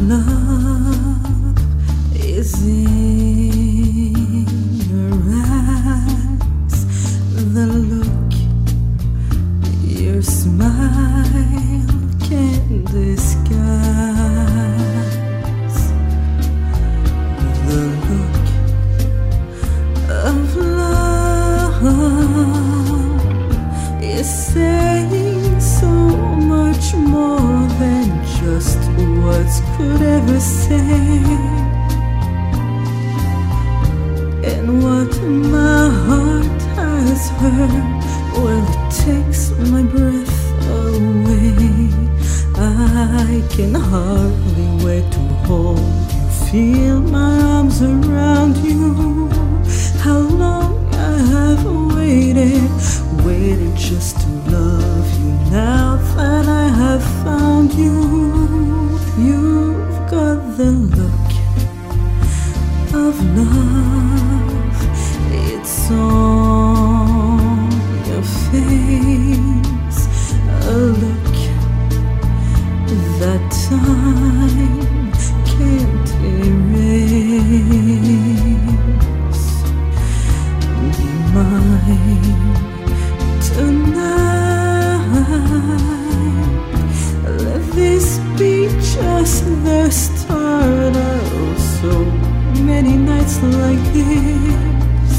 love is in your eyes, the look your smile can't disguise, the look of love is saying so much more than just words could ever say. And what my heart has heard, well, it takes my breath away. I can hardly wait to hold you, feel my arms around you. How long I have waited just to love you. Now that I have found you, you've got the look of love. It's on your face, a look that time can't erase. Be mine tonight. Let this be just the start of so many nights like this.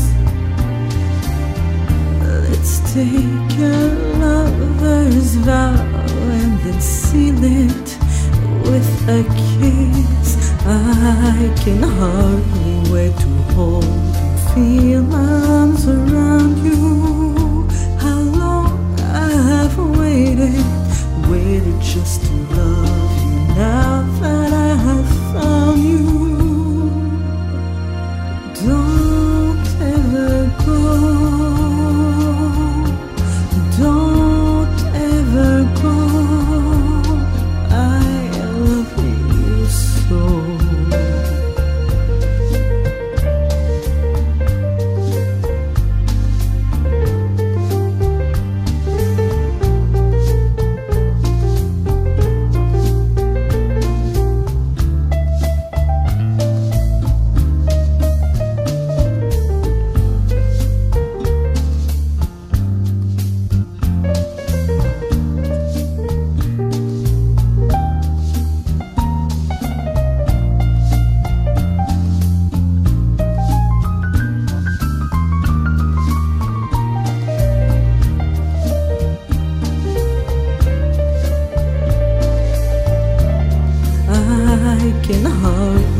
Let's take a lover's vow and then seal it with a kiss. I can hardly wait to hold you, feel my arms around you. How long I have waited just to love you. Now that I have found you, don't ever go, don't ever go. I love you so. I can hardly